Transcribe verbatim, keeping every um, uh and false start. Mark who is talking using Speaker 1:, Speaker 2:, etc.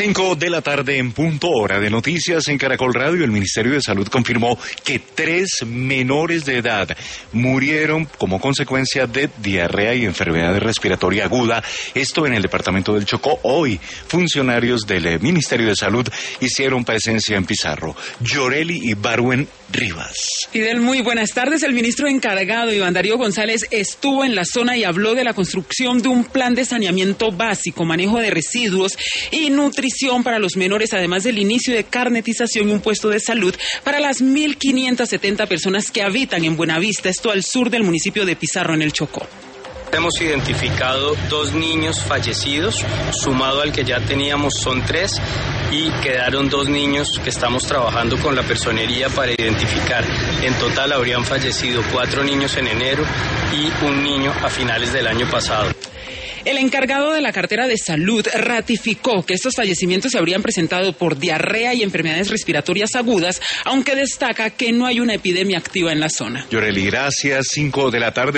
Speaker 1: Cinco de la tarde en punto, hora de noticias en Caracol Radio. El Ministerio de Salud confirmó que tres menores de edad murieron como consecuencia de diarrea y enfermedad respiratoria aguda. Esto en el departamento del Chocó. Hoy, funcionarios del Ministerio de Salud hicieron presencia en Pizarro. Yoreli y Barwen Rivas.
Speaker 2: Fidel, muy buenas tardes. El ministro encargado, Iván Darío González, estuvo en la zona y habló de la construcción de un plan de saneamiento básico, manejo de residuos y nutrición para los menores, además del inicio de carnetización y un puesto de salud para las mil quinientas setenta personas que habitan en Buenavista, esto al sur del municipio de Pizarro, en el Chocó.
Speaker 3: Hemos identificado dos niños fallecidos, sumado al que ya teníamos son tres, y quedaron dos niños que estamos trabajando con la personería para identificar. En total habrían fallecido cuatro niños en enero y un niño a finales del año pasado.
Speaker 2: El encargado de la cartera de salud ratificó que estos fallecimientos se habrían presentado por diarrea y enfermedades respiratorias agudas, aunque destaca que no hay una epidemia activa en la zona.
Speaker 1: Yoreli, gracias. Cinco de la tarde.